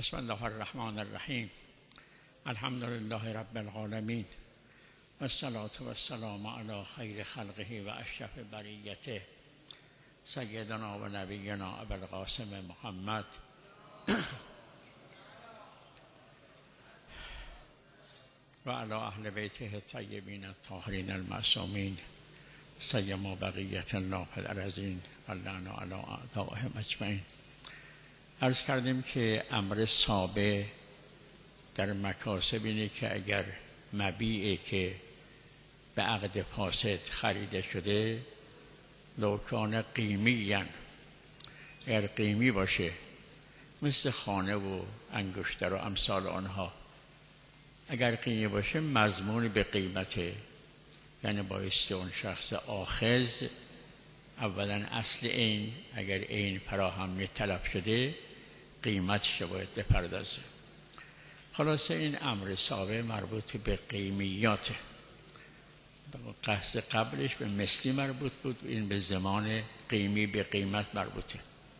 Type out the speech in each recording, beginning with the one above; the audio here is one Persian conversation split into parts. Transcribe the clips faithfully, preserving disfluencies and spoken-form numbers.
بسم الله الرحمن الرحیم. الحمد لله رب العالمین و الصلاة و السلام علی خیر خلقه و اشرف بریته سیدنا و نبینا ابوالقاسم محمد و علی اهل بیته الطیبین الطاهرین المعصومین سیما بقیة الله فی الارضین و لعن علی اعدائهم اجمعین. عرض کردیم که امر صابه در مکاسب اینه که اگر مبیعی که به عقد فاسد خریده شده لوکان قیمی، اگر قیمی باشه مثل خانه و انگشتر و امثال آنها، اگر قیمی باشه مضمون به قیمته، یعنی بایستی اون شخص آخذ اولا اصل این اگر این فراهم طلب شده قیمتش باید بپردازه. خلاصه این امر صابه مربوط به قیمیاته. قصد قبلش به مثلی مربوط بود، این به زمان قیمی به قیمت مربوطه.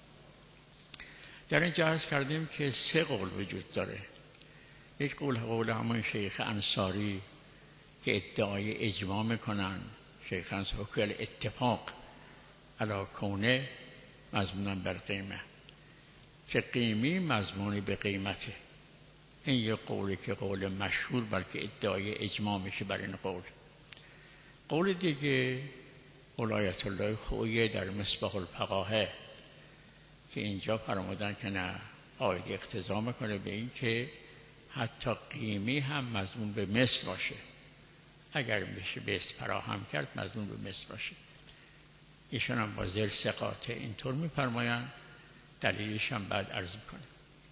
در اینجا عرض کردیم که سه قول وجود داره. یک قول قول همون شیخ انصاری که ادعای اجماع میکنن، شیخ انصاری که اتفاق علی کونه مضمونا بر قیمه، که قیمی مضمونی به قیمته. این یک قولی که قول مشهور بلکه ادعای اجماع میشه بر این قول. قول دیگه قول آیت الله خویی در مصباح الفقاهه که اینجا فرمودن که نه، آیت اقتضا میکنه به این که حتی قیمی هم مضمون به مثل باشه، اگر میشه به مثل فراهم کرد مضمون به مثل باشه. ایشان هم با ذل ثقاته اینطور میفرمایند، دلیلش هم بعد عرض میکنه.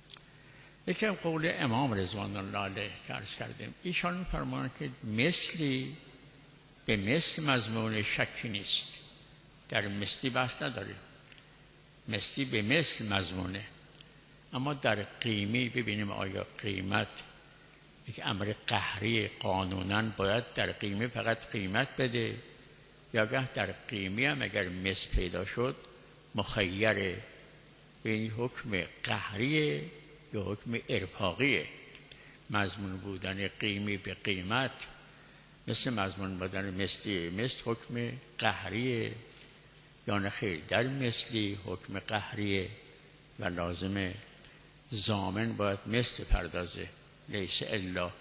یکم قول امام رضوان الله علیه که عرض کردیم، ایشان میفرمایند که مثلی به مثل مضمون شکی نیست، در مثلی بحث نداریم، مثلی به مثل مضمونه. اما در قیمی ببینیم آیا قیمت یک امر قهری قانونا باید در قیمی فقط قیمت بده، یا گه در قیمی هم اگر مثل پیدا شد مخیره به این حکم قهریه یا حکم ارفاقیه. مضمون بودن قیمی به قیمت مثل مضمون بودن مثلی مثل حکم قهریه یا نخیر، در مثلی حکم قهریه و لازمه ضامن باید مثل پردازه، لیس الا.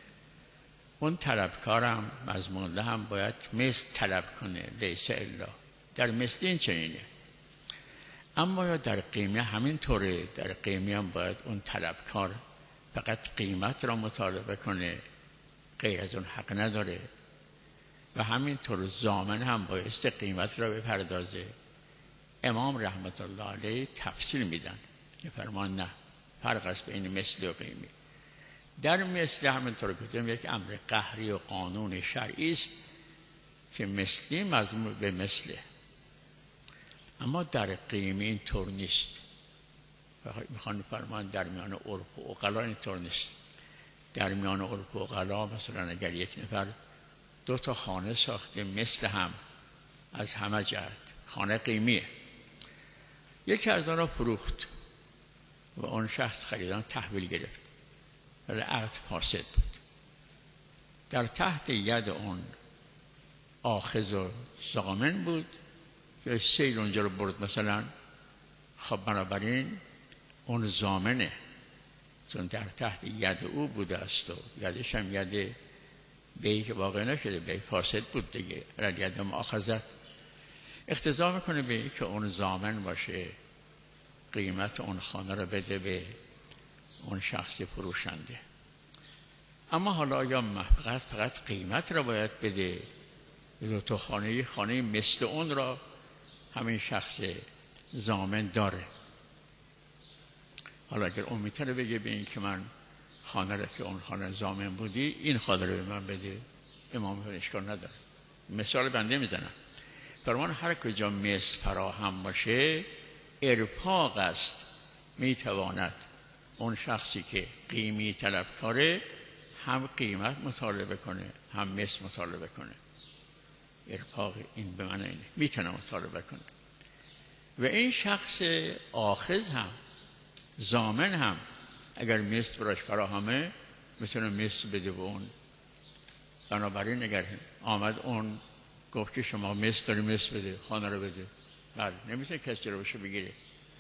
اون طلبکارم مضمون هم باید مثل طلب کنه، لیس الا. در مثلی این چنینه. اما یا در قیمی همین طوره، در قیمی هم باید اون طلبکار فقط قیمت را مطالبه کنه، غیر از اون حق نداره. و همین طور ضامن هم بایست قیمت را بپردازه. امام رحمت الله علیه تفصیل میدن که فرمان نه، فرق است بین مثل و قیمی. در مثل همینطور که یک امر قهری و قانون شرعی است که مثلی مضمون به مثله، اما در قیمی این طور نیست. میخوان فرمان در میان عرف و عقلا این طور نیست. در میان عرف و عقلا مثلا اگر یک نفر دو تا خانه ساخته مثل هم از همه جهت، خانه قیمیه، یکی از آن را فروخت و اون شخص خریدان تحویل گرفت ولی عقد فاسد بود. در تحت ید اون آخذ و ضامن بود که سیل اونجا رو برد مثلا. خب بنابراین اون ضامنه، چون در تحت ید او بوده است و یدش هم ید بی که واقع نشده، بی فاسد بود دیگه، رد ید مؤاخذت اقتضا میکنه به که اون ضامن باشه، قیمت اون خانه رو بده به اون شخص فروشنده. اما حالا یا فقط فقط قیمت را باید بده دو تا خانه، خانه مثل اون را همین شخص ضامن داره. حالا اگر اون میتونه بگه به این که من خانه را که اون خانه ضامن بودی این خانه رو به من بده، امام اشکال نداره. مثال بنده میزنم، فرمان هر کجا مثل فراهم باشه ارفاق است، میتواند اون شخصی که قیمی طلب کاره هم قیمت مطالبه کنه هم مثل مطالبه کنه. ارفاق این به معنی اینه، میتونه مطالبه کنه. و این شخص آخذ هم ضامن هم اگر مثل براش فراهمه میتونه مثل بده به اون. بنابراین اگر آمد اون گفت که شما مثل داری مثل بده، خانه رو بده، بله نمیتونه کسی رو باشه بگیره.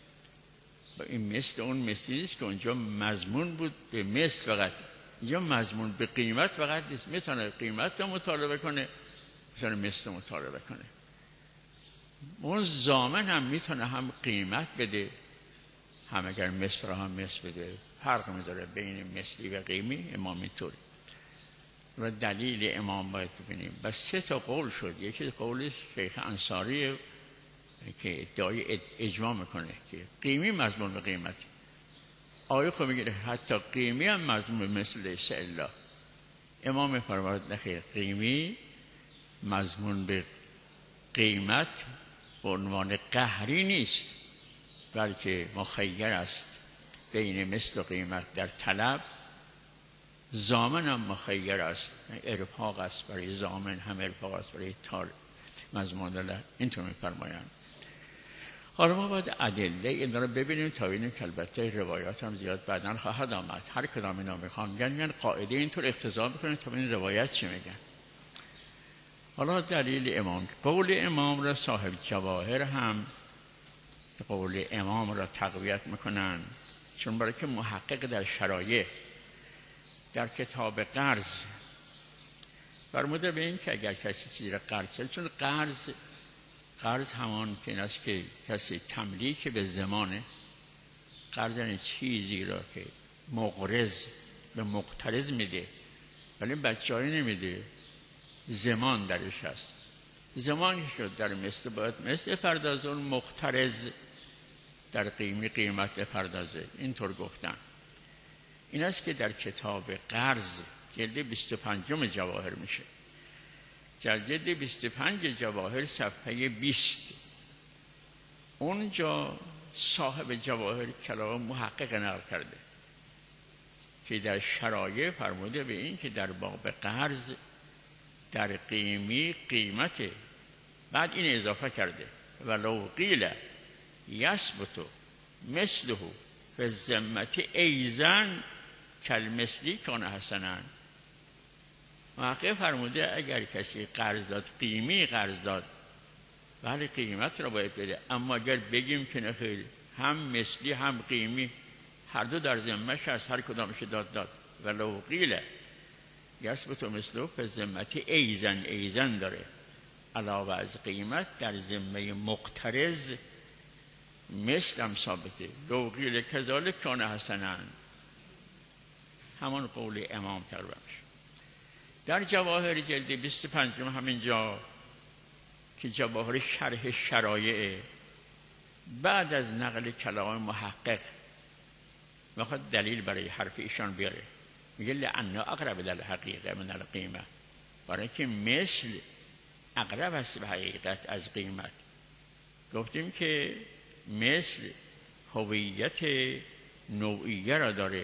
با این مثل اون مثلی نیست که اونجا مضمون بود به مثل فقط، اینجا مضمون به قیمت فقط نیست. میتونه قیمت رو مطالبه کنه، میتونه مثل مطالبه کنه. اون ضامن هم میتونه هم قیمت بده، هم اگر مثل را هم مثل بده. فرق میذاره بین مثلی و قیمی. امام اینطوری و دلیل امام باید ببینیم. بس سه تا قول شد. یکی قول شیخ انصاری که ادعای اجماع میکنه که قیمی مضمون به قیمت. آیه خود میگه حتی قیمی هم مضمون به مثل لیس الا. امام فرمود نخیر، قیمی مضمون به قیمت به عنوان قهری نیست، بلکه مخیر است بین مثل و قیمت در طلب. ضامن هم مخیر است، ارفاق است برای ضامن، هم ارفاق است برای طالب. مضمون الله اینطور می‌فرمایند. حالا ما باید ادله این رو ببینیم تا ببینیم که البته روایات هم زیاد بعداً خواهد آمد. هر کدام اینا میخوان میگن میگن قاعده اینطور اقتضا میکنه تا ببینیم روایت چی میگن. حالا دلیل امام، قول امام را صاحب جواهر هم قول امام را تقویت میکنن، چون برای که محقق در شرایع در کتاب قرض فرموده به این که اگر کسی چیزی را قرض کرد، چون قرض قرض همان که این است که کسی تملیک به زمانه. قرض یعنی چیزی را که مقرض به مقترض میده ولی بچه‌ای نمیده، زمان درش هست. زمانی شد در مثل باید مثل پرداز، اون مقترض در قیمی قیمت پردازه. اینطور گفتن. این است که در کتاب قرض جلد بیست و پنجم جواهر میشه. در جلد بیست و پنج جواهر صفحه بیست اونجا صاحب جواهر کلام محقق نقل کرده که در شرایع فرموده به این که در باب قرض در قیمی قیمته. بعد این اضافه کرده ولو قیل یثبت مثله فی الذمة ایزن کالمثلی کان حسنا. محقق فرموده اگر کسی قرض داد، قیمی قرض داد، ولی قیمت را باید بده. اما اگر بگیم که نخیر، هم مثلی هم قیمی هر دو در ذمه‌ش هست، هر کدامش داد داد. ولو قیل یثبت مثله فی الذمة ایزن، ایزن داره علاوه از قیمت در ذمه مقترض مثل هم ثابته. لو قیل کذالک کان حسنا، همان قول امام تقریبا شد. در جواهر جلد بیست و پنج همینجا که جواهر شرح شرایع، بعد از نقل کلام محقق میخواد دلیل برای حرف ایشان بیاره. میگه لأن اقرب در حقیقه من القیمه، برای که مثل اقرب است به حقیقت از قیمت. گفتیم که مثل هویت نوعیه را داره،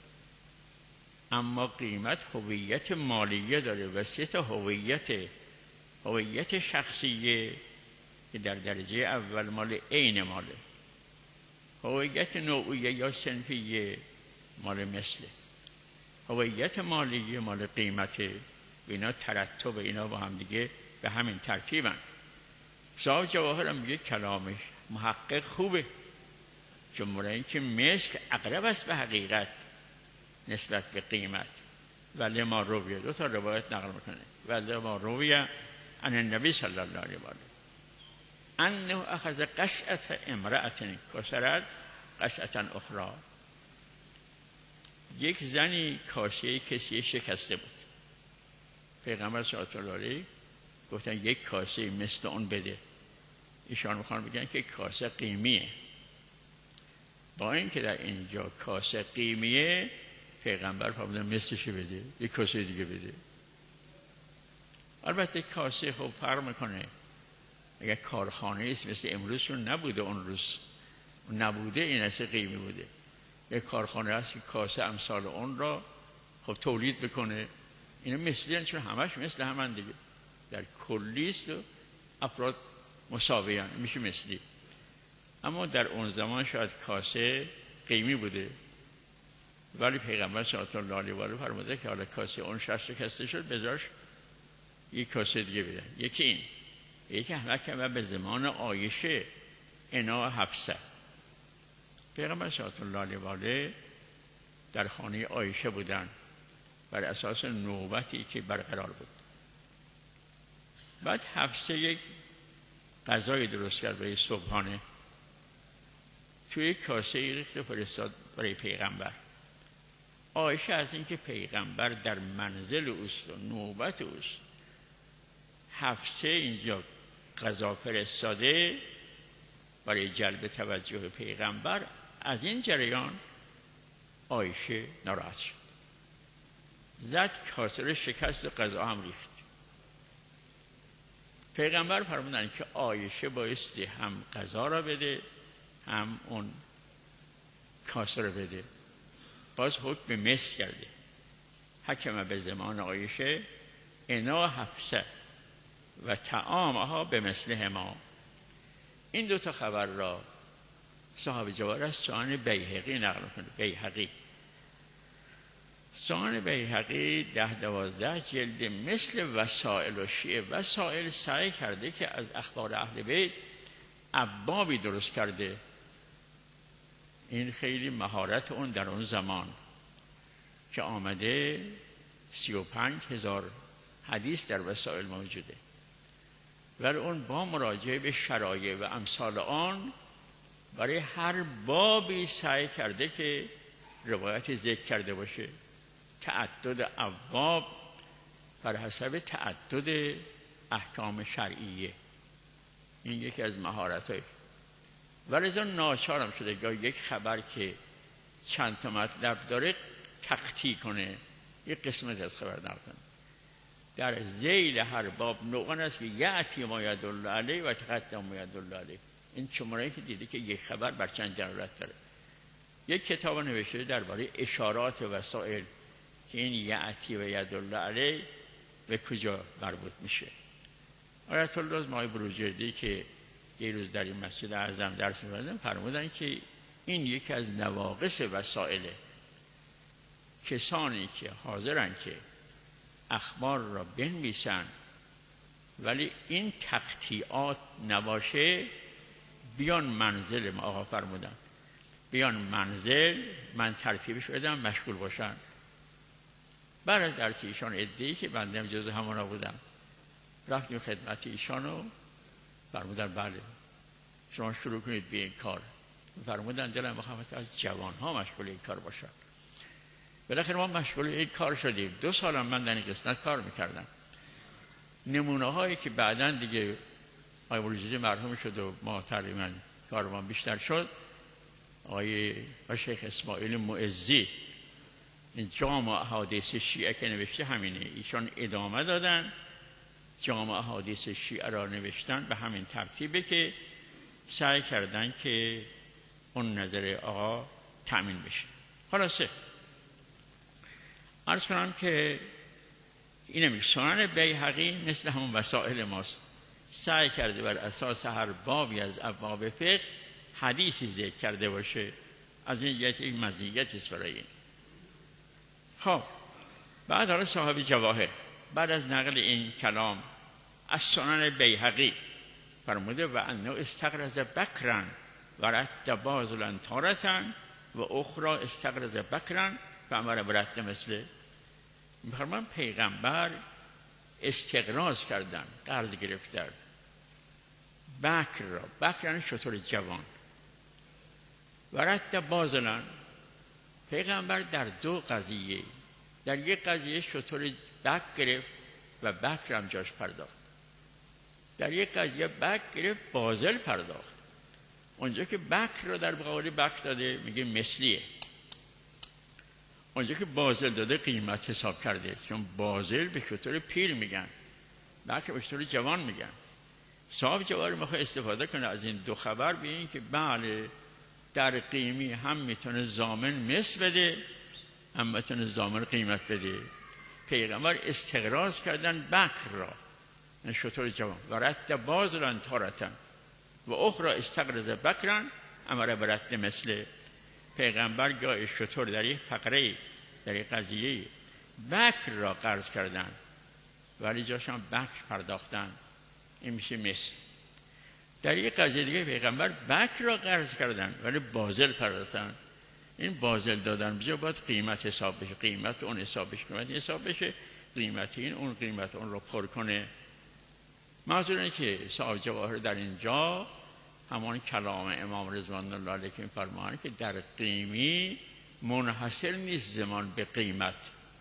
اما قیمت هویت مالیه داره و سه تا هویت. هویت شخصیه که در درجه اول مال عین ماله، هویت نوعیه یا صنفیه مال مثله، هویت مالیه مال قیمته. اینا ترتب، اینا با هم دیگه به همین ترتیبن. صاحب جواهر هم میگه کلامش محقق خوبه، چون برای این که مثل اقرب است به حقیقت نسبت به قیمت. ولی ما رویه دو تا روایت نقل میکنه. ولی ما رویه عن النبی صلی الله علیه و آله انه اخذ قصعه امرأة کسرت قصعه اخرى. یک زنی کاسه کسی شکسته بود. پیغمبر صلی الله علیه و آله گفتن یک کاسه مثل اون بده. ایشان میخوان بگن که کاسه قیمیه. با این که در اینجا کاسه قیمیه، پیغمبر فرمودن مثلش بده، یک کاسه دیگه بده. البته کاسه خب فرق میکنه. اگر کارخانه است مثل امروزشون نبوده، اون روز نبوده، این اصل قیمی بوده. یک کارخانه هست که کاسه امثال اون را خب تولید بکنه. اینا مثلی هست چون همش مثل همن دیگه، در کلیست و افراد مساویان میشه مثلی. اما در اون زمان شاید کاسه قیمی بوده. ولی پیغمبر صلی الله علیه و آله فرموده که حالا کاسه اون شش شکسته شد بذارش یک کاسه دیگه بده. یکی این، یکی احمد که به زمان عایشه انا حفصه، پیغمبر صلی الله علیه و آله در خانه عایشه بودن بر اساس نوبتی که برقرار بود. بعد حفصه یک غذای درست کرد برای صبحانه، توی یک کاسه ریخت فرستاد برای پیغمبر. عایشه از اینکه پیغمبر در منزل اوست و نوبت اوست، حفصه اینجا غذا فرستاده برای جلب توجه پیغمبر، از این جریان عایشه ناراحت شد، زد کاسه رو شکست و غذا هم ریخت. پیغمبر فرمودن که عایشه بایستی هم غذا را بده هم اون کاسه رو بده. باز حکم مثل کرده، حکم به زمان عایشه انا حفصه و طعامها به مثل ما. این دو تا خبر را صاحب جواهر از سنن بیهقی نقل کنه. بیهقی سنن بیهقی ده دوازده جلد مثل وسائل و شیعه. وسائل سعی کرده که از اخبار اهل بیت ابوابی درست کرده. این خیلی مهارت اون در اون زمان که آمده سی و پنج هزار حدیث در وسائل موجوده، ولی اون با مراجعه به شرایع و امثال آن برای هر بابی سعی کرده که روایت ذکر کرده باشه. تعدد ابواب بر حسب تعدد احکام شرعیه. این یکی از مهارت‌های، ولی از اون ناچارم شده یا یک خبر که چند تا مطلب داره تقطیع کنه، یک قسمت از خبر نقل کنه. در ذیل هر باب نوعان است که یعتی ما یدل علیه و تقدم ما یدل علیه. این شماره که دیده که یک خبر بر چند دلالت داره. یک کتاب نوشته درباره اشارات و وسائل که این یعتی و یدل علیه به کجا مربوط میشه. آیت الله مای بروجردی که یه روز در این مسجد اعظم درس می‌دادن فرمودن که این یکی از نواقص وسائله. کسانی که حاضرن که اخبار را بنویسن ولی این تقطیعات نباشه، بیان منزل ما. آقا فرمودن بیان منزل، من ترتیبش بدم، مشغول باشن. بعد از درس ایشان عده‌ای که بنده هم جزو همونا بودم رفتیم خدمت ایشان و فرمودن بله شما شروع کنید به این کار. فرمودن دلم بخوام از جوان ها مشغول این کار باشن. بالاخره ما مشغول این کار شدیم. دو سالم من در این قسمت کار میکردم. نمونه هایی که بعداً دیگه آقای بروجردی مرحوم شد و ما تقریباً کارمان بیشتر شد، آقای شیخ اسماعیل معزی این جامع احادیث شیعه که نوشته همینه. ایشان ادامه دادن جامع احادیث شیعه را نوشتن به همین ترتیبه که سعی کردن که اون نظر آقا تأمین بشه. خلاصه عرض کنم که این میگه سنن بیهقی مثل همون وسائل ماست، سعی کرده بر اساس هر بابی از ابواب فقه حدیثی ذکر کرده باشه. از این جهت یک مزیت است برای این. خب بعد حالا صاحب جواهر بعد از نقل این کلام از سنن بیهقی فرموده و انه استقرض بکرا و رد بازلا تارتا و اخرى استقرض بکرا و امر برد مثله. می‌فرمان پیغمبر استقراض کردن، قرض گرفتن بکر را. بکر یعنی شتر جوان. و رد بازلا، پیغمبر در دو قضیه، در یک قضیه شتر بکر گرفت و بکر هم جاش پرداخت. در یک قضیه بکر گرفت بازل پرداخت. اونجا که بکر را در مقابل بکر داده میگه مثلیه، اونجا که بازل داده قیمت حساب کرده. چون بازل به شتر پیر میگن، بکر به شتر جوان میگن. صاحب جواهر میخواد استفاده کنه از این دو خبر به این که بله در قیمی هم میتونه ضامن مثل بده هم میتونه ضامن قیمت بده. پیغمبر استقراض کردن بکر را، شتر جوان. و رد بازلن تارتن و اخرى استقرض بکرن امر برد مثل. پیغمبر گاه شطور در یک فقره در یک قضیه بکر را قرض کردن ولی جاشان بکر پرداختن، این میشه مثل. در یک قضیه دیگه پیغمبر بکر را قرض کردن ولی بازل پرداختن، این بازل دادن بجا باید قیمت حساب بشه، قیمت اون حساب بشه، قیمت حساب بشه، قیمت این اون قیمت اون رو پر کنه. منظور اینه که صاحب جواهر در اینجا همان کلام امام رضوان الله علیه که فرمایند که در قیمی منحصر نیست زمان به قیمت،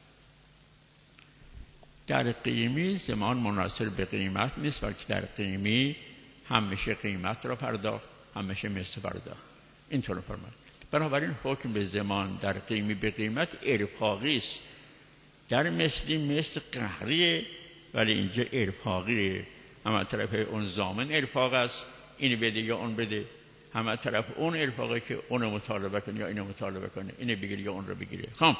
در قیمی زمان منحصر به قیمت نیست، بلکه در قیمی هم میشه قیمت را پرداخت هم میشه مثل پرداخت. اینطور فرمایند. بنابراین حکم به زمان در قیمی به قیمت ارفاقی است. در مثلی مثل قهریه ولی اینجا ارفاقیه، همه طرف اون ضامن ارفاق است، اینو بده یا اون بده، همه طرف اون ارفاقه که اونو مطالبه کنه یا اینو مطالبه کنه، اینو بگیره یا اون رو بگیره. خب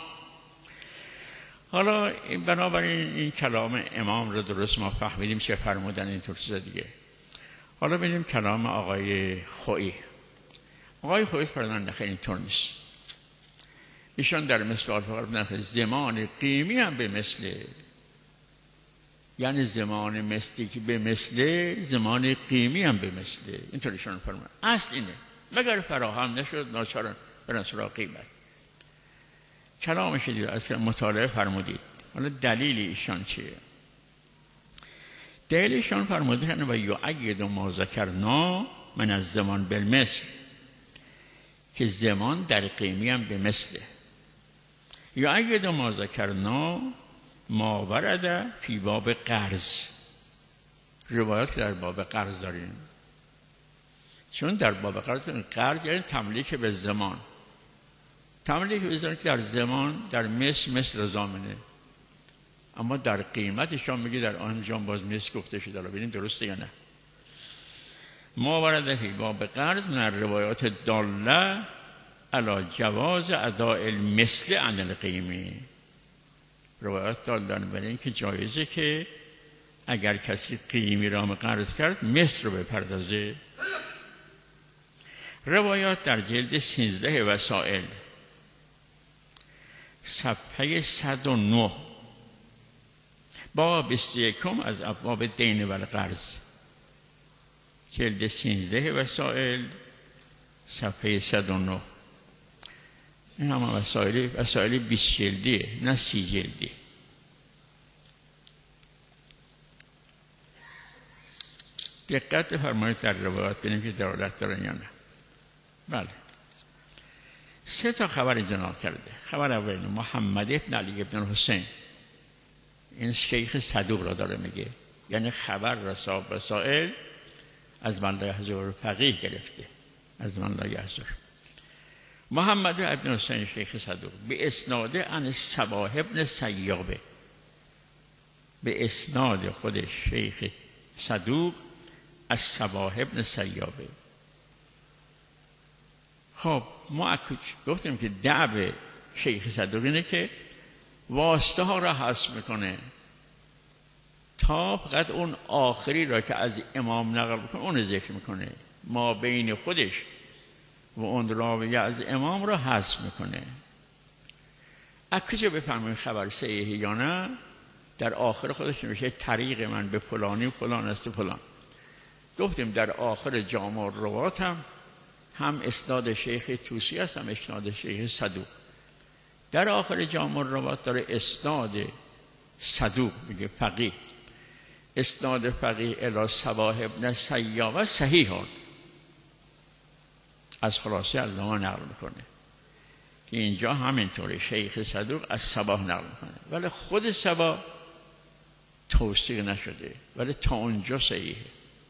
حالا این بنابراین این کلام امام رو درست ما فهمیدیم چه فرمودن اینطور چیزا دیگه. حالا ببینیم کلام آقای خویی. آقای خویی فرمودن نخیر اینطور نیست. ایشان در مثل آلفاقر نخیر زمان قیمی هم به مثله، یعنی زمان مثلی که به مثله زمان قیمی هم به مثله، اینطور ایشان فرمودن. اصل اینه مگر فراهم نشد ناچارن برن سراغ قیمت. کلامش دیگه از مطالعه فرمودید. حالا دلیل ایشان چیه؟ دلیل ایشان فرموده و یعید ما ذکرنا من از زمان بالمثل، که زمان در قیمی هم به مثله. یعید ما ذکرنا ما ورد فی باب قرض، روایات در باب قرض داریم، چون در باب قرض قرض یعنی تملیک به زمان، تملیک به زمان که در زمان در مثل مثل ضامنه، اما در قیمتشان میگه در آنجا باز مثل گفته شده. ببینید درسته یا نه؟ ما ورد فی باب قرض من روایات داله علی جواز اداء المثل عن القیمی، روایات دادن برای این که جایزه که اگر کسی قیمی را قرض کرد مثل رو بپردازه. روایات در جلد سیزده وسائل صفحه صد و نه باب بیست و یکم از ابواب دین و القرض، جلد سیزده وسائل صفحه صد و نه. این همه وسائل وسائل بیست جلدیه نه سی جلدی. دقت فرمایید در روایات ببینیم که دلالت دارن یا نه. بله سه تا خبر اینجا نقل کرده. خبر اول محمد ابن علی ابن حسین، این شیخ صدوق را داره میگه، یعنی خبر را صاحب وسائل از من لا یحضر فقیه گرفته، از من لا یحضر. محمد ابن حسین شیخ صدوق به اسناد عن صباح ابن سیابه، به اسناد خود شیخ صدوق از صباح ابن سیابه. خب ما گفتیم که دعب شیخ صدوق اینه که واسطه ها را حذف میکنه تا فقط اون آخری را که از امام نقل بکنه اون ذکر میکنه، ما بین خودش و اون راوی از امام را حذف میکنه. از کجا بفهمیم خبر صحیحه یا نه؟ در آخر خودش نمیشه طریق من به فلانی و فلان است و فلان. گفتیم در آخر جامع الروات هم هم اسناد شیخ توسی است هم اسناد شیخ صدوق. در آخر جامع الروات داره اسناد صدوق میگه فقیه، اسناد فقیه الی صباح ابن سیابه صحیحان، از خلاصه علامه نقل میکنه که اینجا همینطوره، شیخ صدوق از صباح نقل میکنه ولی خود صباح توثیق نشده، ولی تا اونجا صحیحه.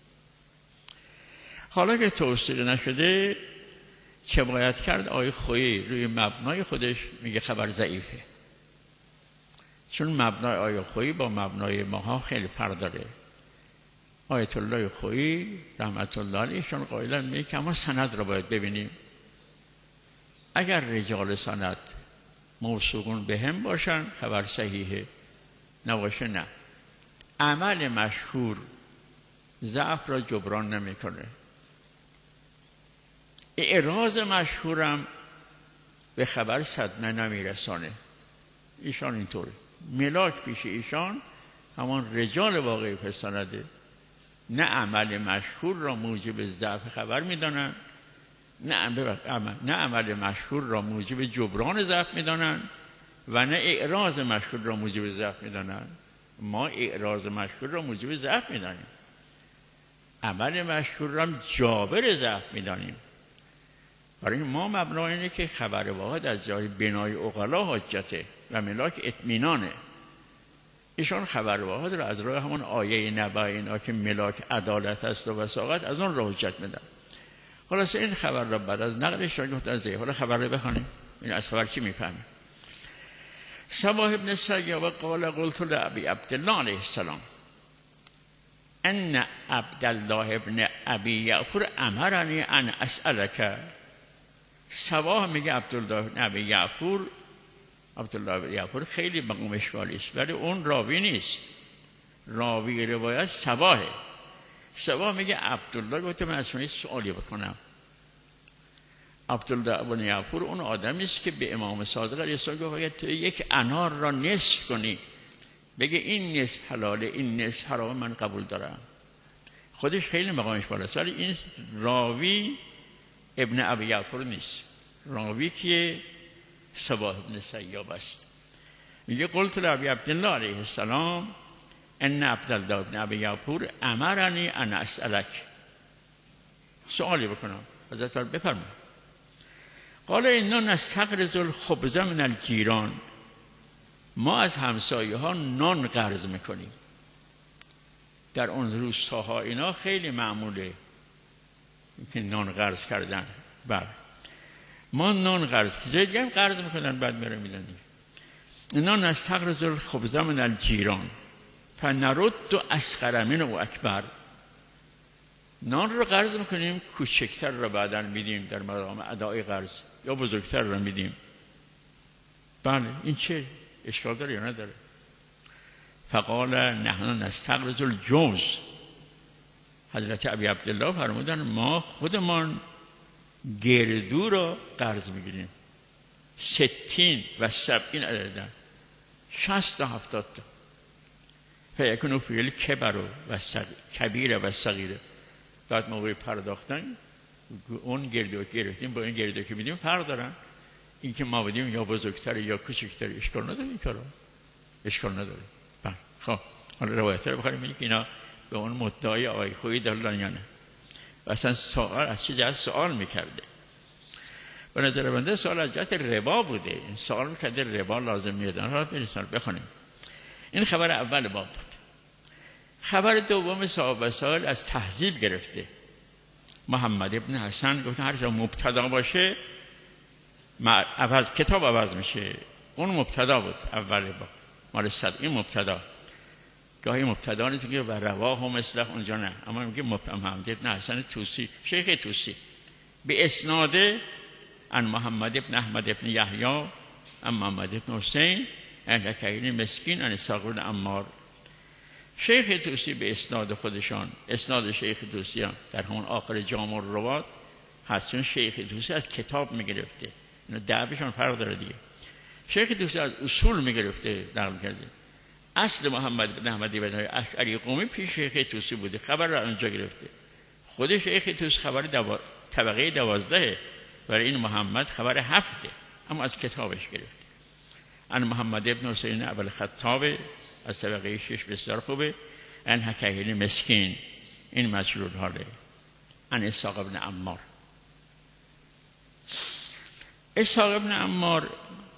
حالا که توثیق نشده چه باید کرد؟ آقای خویی روی مبنای خودش میگه خبر ضعیفه، چون مبنای آقای خویی با مبنای ماها خیلی فرق داره. آیت الله خویی رحمت الله علیهشون قائلن میگه که اما سند رو باید ببینیم، اگر رجال سند موثوقون به هم باشن خبر صحیحه، نباشه نه. عمل مشهور ضعف را جبران نمیکنه. اعراض مشهورم به خبر صدمه نمیرسانه. ایشان اینطوره، ملاک پیش ایشان همان رجال واقعی پسنده، نه عمل مشهور را موجب ضعف خبر میدانند، نه عمل, نه عمل مشهور را موجب جبران ضعف میدانند و نه اعراض مشهور را موجب ضعف میدانند. ما اعراض مشهور را موجب ضعف میدانیم، عمل مشهور را جابر ضعف میدانیم. برای ما مبنا اینه که خبر واحد از جای بنای عقلا حجته و ملاک اطمینانه. ایشان خبر واحد را از راه همون آیه نبأ اینا که ملاک عدالت است و وساقت از اون راه حجت میدن. خلاصه این خبر را بعد از نقلش را گفتن زی. حالا خبر رو بخونیم این از خبر چی میفهمیم. صباح ابن سیاب قال قلت لأبی عبدالله علیه السلام ان عبدالله ابن ابی یعفور امرنی ان اسألک. صباح میگه عبدالله ابن ابی یعفور، عبدالله ابن یعفور خیلی مقامش والی است ولی اون راوی نیست، راوی روایت صباحه. صباح میگه عبدالله گفته من از سوالی بکنم. عبدالله ابن یعفور اون آدمی است که به امام صادق علیه السلام گفت اگر تو یک انار را نصف کنی بگه این نصف حلاله این نصف حرام من قبول دارم. خودش خیلی مقامش بالا است ولی این راوی ابن ابی یعفور نیست، راوی که صباح ابن سیاب است. میگه قلت لأبی عبدالله علیه السلام ان عبدالله ابن ابی یعفور امرنی ان اسألک. سوالی بکنم حضرت فرمود بفرمایید. قال اینا نستقرض الخبز من الجیران. ما از همسایه ها نان قرض میکنیم. در اون روستاها اینا خیلی معموله که نان قرض کردن. بله ما نان قرض زیادی هم قرض میکنن بعد میره میدن. اینا نستقرض الخبز من الجیران فنرد اصغر منه و اکبر. نان رو قرض میکنیم کوچکتر رو بعداً میدیم در مقام ادای قرض یا بزرگتر رو میدیم. بله این چه اشکال داره یا نداره؟ فقال نحن نستقرض الجوز. حضرت ابی عبدالله فرمودن ما خودمان گردو را قرض میگیریم. ستین و سبعین عددن، شست تا هفتاد تا. فیکونو فیل کبر و کبیر و صغیره. بعد موقع پرداختن اون گردو گرفتیم با این گردو که میدیم فرق دارن. این که ما بدیم یا بزرگتر یا کوچکتر اشکال نداره. این کارا اشکال نداره. بله خب حالا روایت رو بخوریم این که اینا به اون مدعای آقای خویی دارن یا نه. و اصلا سوال از چه جهت سوال میکرده؟ به نظر بنده سوال از جهت ربا بوده. این سوال میکرده ربا لازم میادن. حالا برسان بخونیم. این خبر اول باب بود. خبر دوم صاحب سال از تهذیب گرفته. محمد ابن حسن گفت هر جا مبتدا باشه عوض کتاب عوض میشه. اون مبتدا بود اول با مال صد. این مبتدا گاهی مبتدا نیست که و رواه مثله اونجا نه، اما میگه محمد ابن حسن توسی شیخ توسی به اسناده ان محمد ابن احمد ابن یحیی ان محمد ابن حسین ان لکین مسکین ان اسحاق بن عمار. شیخ توسی به اسناد خودشان، اسناد شیخ توسی هم در همون آخر جامع الروات هست، چون شیخ توسی از کتاب میگرفته. اینو دعویشان فرق داره دیگه. شیخ توسی از اصول میگرفته نقل کرده. اصل محمد بن احمد بن اشعری قومی پیش شیخ توسی بوده، خبر را اونجا گرفته. خود شیخ توسی خبر دوا... طبقه دوازده، برای این محمد خبر هفته، اما از کتابش گرفته. ان محمد ابن حسین ابو الخطاب از طبقه شش بسیار خوبه. ان حکیل مسکین این مجرور حاله. ان اسحاق بن عمار. اسحاق بن عمار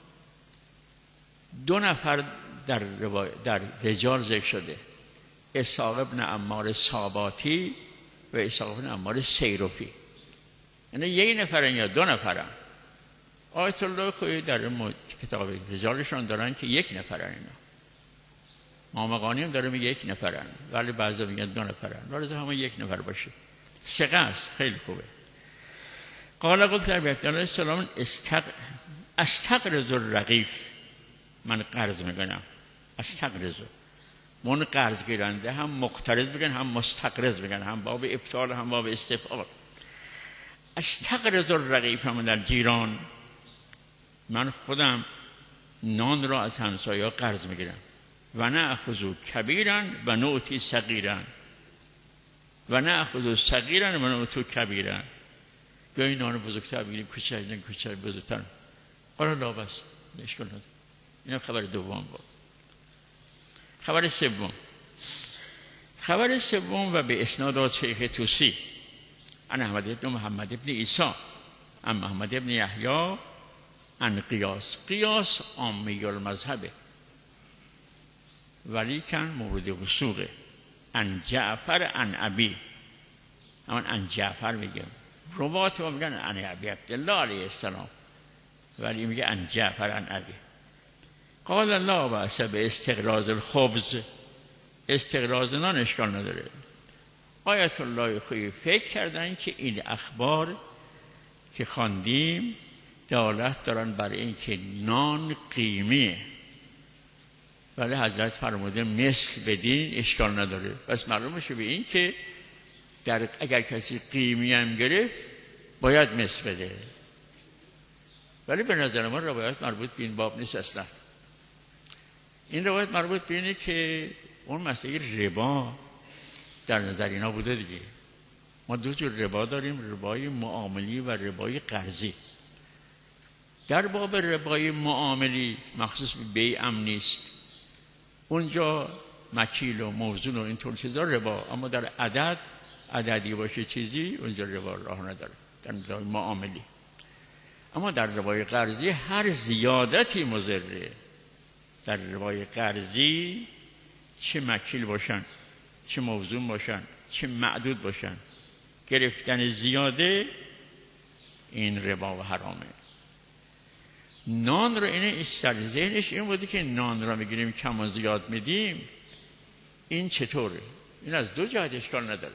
دو نفر در, روای... در رجال ذکر شده. اسحاق بن عمار ساباتی و اسحاق بن عمار سیروفی. یعنی یک نفرن یا دو نفرن. آیت الله خویی در م... کتاب رجالشان دارن که یک نفرن. اینا مامقانی هم داره میگه یک نفرن ولی بعضا میگن دو نفرن. ولی همه یک نفر باشه ثقه است، خیلی خوبه. قال قلت لأبی عبدالله السلام استق... استقرض الرغیف. من قرض میکنم. استقرض من قرض گیرنده هم مقترض بگن هم مستقرض بگن، هم باب ابطال هم باب استفعال. استقرض الرغیف من الجیران. من خودم نان را از همسایه‌ها قرض میگیرم و نه اخذو کبیرن و نوتی صغیرن و نه اخذو صغیرن و نوتو کبیرن. یا این نان بزرگتر بگیریم کوچک نه کوچک بزرگتر. حالا لا بس اشکال نداره. این خبر دوم بود. خبر سوم خبر سوم و به اسناد شیخ توسی عن احمد بن محمد بن عیسی عن محمد بن یحیی عن قیاس. قیاس عامی المذهبه ولیکن مورد وثوقه. عن جعفر عن ابی، اما عن جعفر میگم، روات ما میگن عن ابی عبدالله علیه السلام، ولی میگه عن جعفر عن ابی. قال الله بأس به استقراض الخبز، استقراض نان اشکال نداره. آیت الله خویی فکر کردن که این اخبار که خواندیم دلالت دارن برای این که نان قیمیه، ولی حضرت فرموده مثل بدین اشکال نداره. پس معلوم میشه به این که در اگر کسی قیمی هم گرفت باید مثل بده، ولی به نظر من روایت مربوط به این باب نیست اصلا. این روایت مربوط به اینه که اون مسئله ربا در نظر اینا بوده دیگه. ما دو جور ربا داریم، ربای معاملی و ربای قرضی. در باب ربای معاملی مخصوص به بیع هم نیست، اونجا مکیل و موزون و اینطور چیزا ربا، اما در عدد عددی باشه چیزی اونجا ربا راه نداره در ربای معاملی. اما در ربای قرضی هر زیادتی مضره. در ربای قرضی چه مکیل باشن، چه موزون باشن، چه معدود باشن، گرفتن زیاده این ربا و حرامه. نان رو اینه سر ذهنش این بوده که نان رو میگیریم کم و زیاد میدیم، این چطوره؟ این از دو جهت اشکال نداره.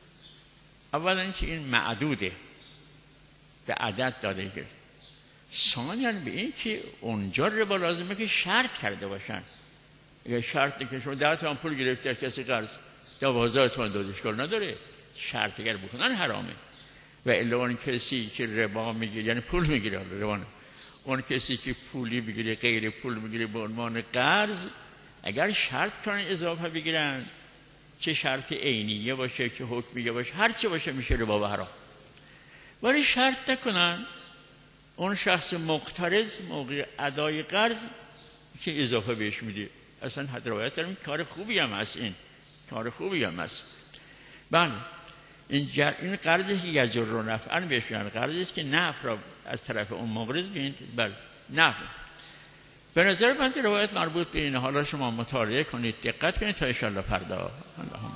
اولا که این معدوده، به عدد داده کرد. ثانیاً به این که اونجا ربا لازمه که شرط کرده باشن. اگر شرط نکنه شما ده تومن پول گرفته کسی قرض دوازده تومن داد اشکال نداره، شرط اگر بکنن حرامه. و الا اون کسی که ربا میگیره یعنی پول میگیره، ربا نه، اون کسی که پولی بگیره غیر پول میگیره به عنوان قرض، اگر شرط کنن اضافه بگیرن، چه شرط عینیه باشه که حکمیه باشه، هر چی باشه میشه ربا و حرام. ولی شرط نکنن، اون شخص مقترض موقع ادای قرض که اضافه بهش میده. اصلا حد روایت داریم کار خوبی هم هست، این کار خوبی هم هست. بله این, جر... این قرضی که یجر رو نفعا بهش میگن، قرضی است که نفع را از طرف اون مقرض بینید. بله نفع. به نظر من روایت مربوط به این، حالا شما مطالعه کنید، دقت کنید تا ان شاء الله فردا